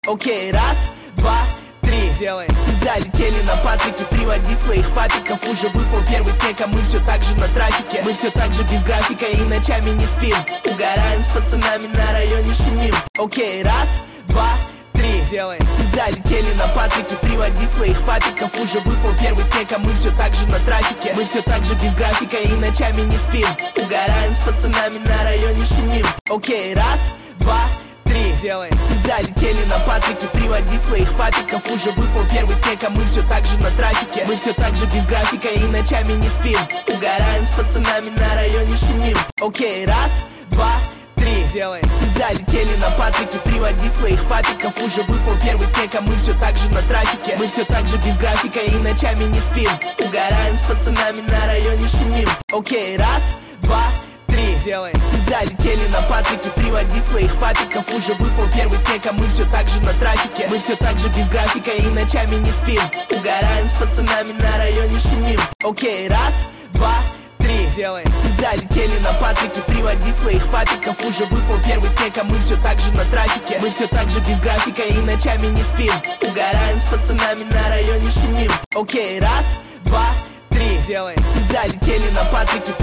Окей, раз, два, три, делаем. Залетели на Патрике, приводи своих папиков. Уже выпал первый снег, а мы все так же на трафике. Мы все так же без графика и ночами не спим. Угораем с пацанами, на районе шумим. Окей, раз, два, три, делаем. Залетели на Патрике, приводи своих папиков. Уже выпал первый снег, а мы все так же на трафике. Мы все так же без графика и ночами не спим. Угораем с пацанами, на районе шумим. Окей, раз, два, три, делаем. Залетели на Патрике, приводи своих папиков. Уже выпал первый снег, а мы все так же на трафике. Мы все так же без графика и ночами не спим. Угораем с пацанами, на районе шумим. Окей, раз, два, три, делаем. Залетели на Патрике, приводи своих папиков. Уже выпал первый снег, а мы все так же на трафике. Мы все так же без графика и ночами не спим. Угораем с пацанами, на районе шумим. Окей, раз, два, три, делаем. Залетели на Патрике, приводи своих папиков. Уже выпал первый снег, а мы все так же на трафике. Мы все так же без графика и ночами не спим. Угораем с пацанами, на районе шумим. Окей, раз, два, три, делаем. Залетели на Патрике, приводи своих папиков. Уже выпал первый снег, а мы все так же на трафике. Мы все так же без графика и ночами не спим. Угораем с пацанами, на районе шумим. Окей, раз, два, три, делаем. Залетели на Патрике.